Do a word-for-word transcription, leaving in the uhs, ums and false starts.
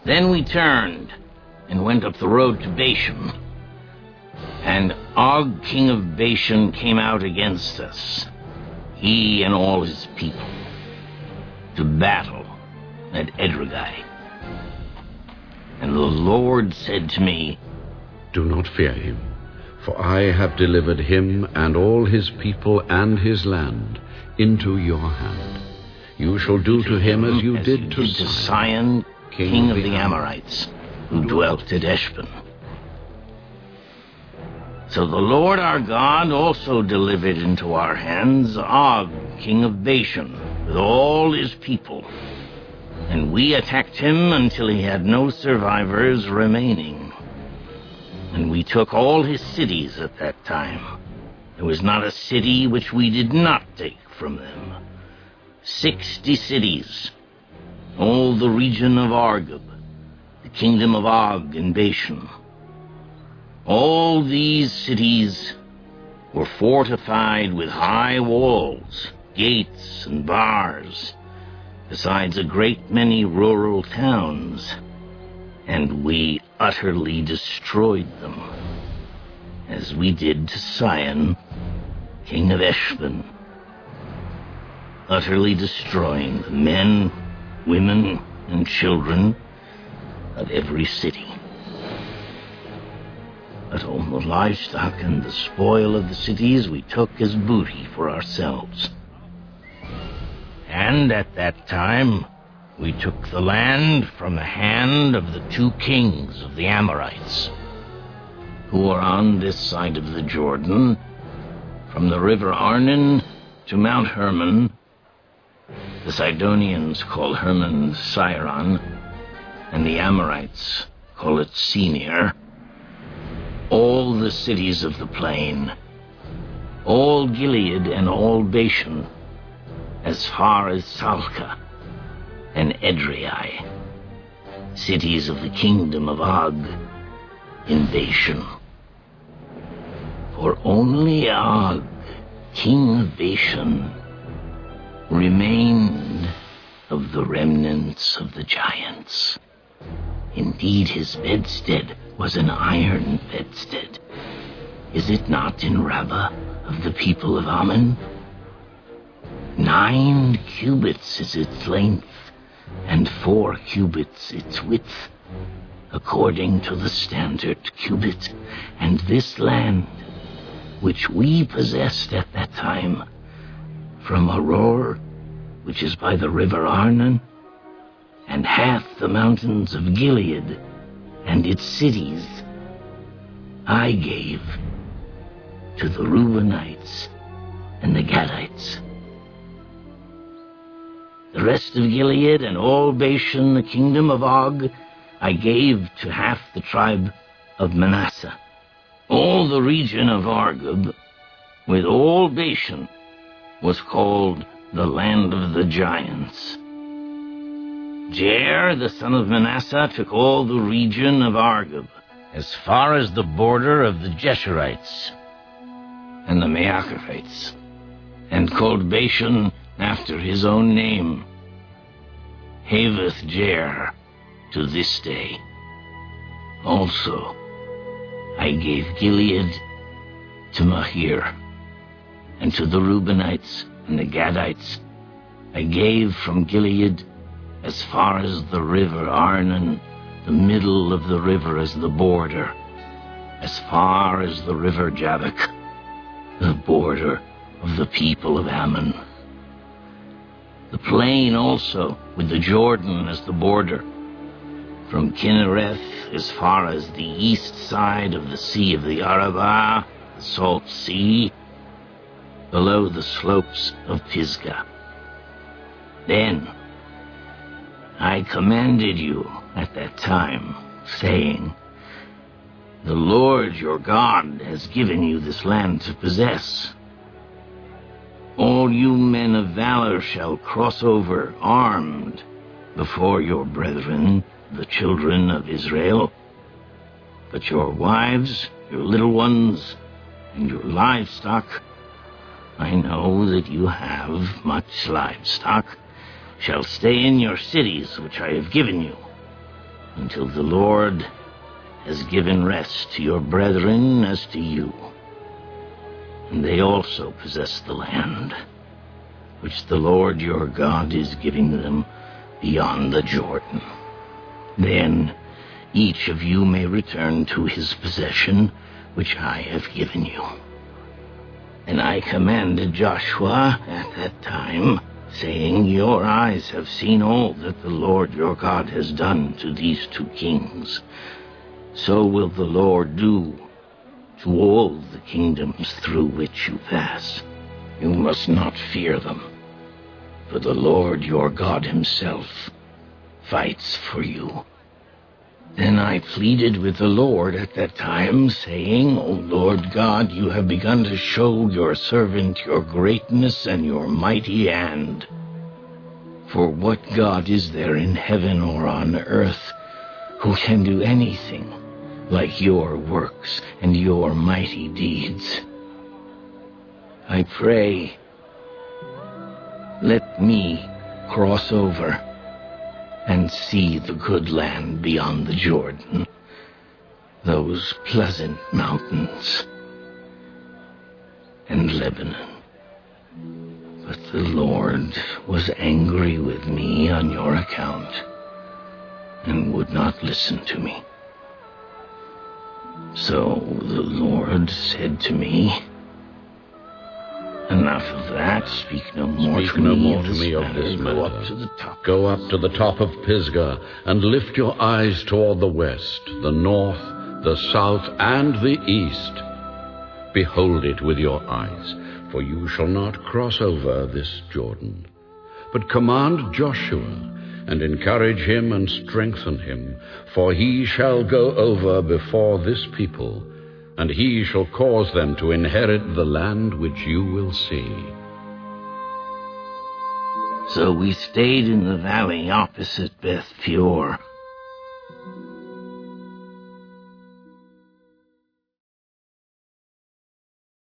Then we turned and went up the road to Bashan. And Og, king of Bashan, came out against us, he and all his people, to battle at Edrei. And the Lord said to me, "Do not fear him, for I have delivered him and all his people and his land into your hand. You shall do to him as you as did you to did to Sihon, Sihon, king of the Amorites, who dwelt at Eshban." So the Lord our God also delivered into our hands Og, king of Bashan, with all his people. And we attacked him until he had no survivors remaining. And we took all his cities at that time. There was not a city which we did not take from them. Sixty cities, all the region of Argob, the kingdom of Og in Bashan. All these cities were fortified with high walls, gates, and bars, besides a great many rural towns, and we utterly destroyed them, as we did to Sihon, king of Eshban, utterly destroying the men, women, and children of every city. But all the livestock and the spoil of the cities we took as booty for ourselves. And at that time we took the land from the hand of the two kings of the Amorites, who are on this side of the Jordan, from the river Arnon to Mount Hermon. The Sidonians call Hermon Sirion, and the Amorites call it Senir. All the cities of the plain, all Gilead and all Bashan, as far as Salcah and Edrei, cities of the kingdom of Og in Bashan. For only Og, king of Bashan, remained of the remnants of the giants. Indeed, his bedstead was an iron bedstead. Is it not in Rabbah of the people of Ammon? Nine cubits is its length, and four cubits its width, according to the standard cubit. And this land, which we possessed at that time, from Aroer, which is by the river Arnon, and half the mountains of Gilead, and its cities, I gave to the Reubenites and the Gadites. The rest of Gilead and all Bashan, the kingdom of Og, I gave to half the tribe of Manasseh. All the region of Argob, with all Bashan, was called the land of the giants. Jair, the son of Manasseh, took all the region of Argob, as far as the border of the Jeshurites and the Maacathites, and called Bashan after his own name, Haveth Jair, to this day. Also, I gave Gilead to Mahir, and to the Reubenites and the Gadites I gave from Gilead as far as the river Arnon, the middle of the river as the border, as far as the river Jabbok, the border of the people of Ammon. The plain also, with the Jordan as the border, from Kinnereth as far as the east side of the Sea of the Arabah, the Salt Sea, below the slopes of Pisgah. Then I commanded you at that time, saying, the Lord your God has given you this land to possess. All you men of valor shall cross over armed before your brethren, the children of Israel. But your wives, your little ones, and your livestock, I know that you have much livestock, shall stay in your cities which I have given you, until the Lord has given rest to your brethren as to you. And they also possess the land, which the Lord your God is giving them beyond the Jordan. Then each of you may return to his possession, which I have given you. And I commanded Joshua at that time, saying, Your eyes have seen all that the Lord your God has done to these two kings. So will the Lord do to all the kingdoms through which you pass. You must not fear them, for the Lord your God himself fights for you. Then I pleaded with the Lord at that time, saying, O Lord God, you have begun to show your servant your greatness and your mighty hand. For what God is there in heaven or on earth who can do anything like your works and your mighty deeds? I pray, let me cross over and see the good land beyond the Jordan, those pleasant mountains, and Lebanon. But the Lord was angry with me on your account, and would not listen to me. So the Lord said to me, Enough of that. Speak no more Speak to no me more of to this me of matter. this Go matter. up to the top. Go up to the top of Pisgah, and lift your eyes toward the west, the north, the south, and the east. Behold it with your eyes, for you shall not cross over this Jordan. But command Joshua, and encourage him and strengthen him, for he shall go over before this people, and he shall cause them to inherit the land which you will see. So we stayed in the valley opposite Beth Peor,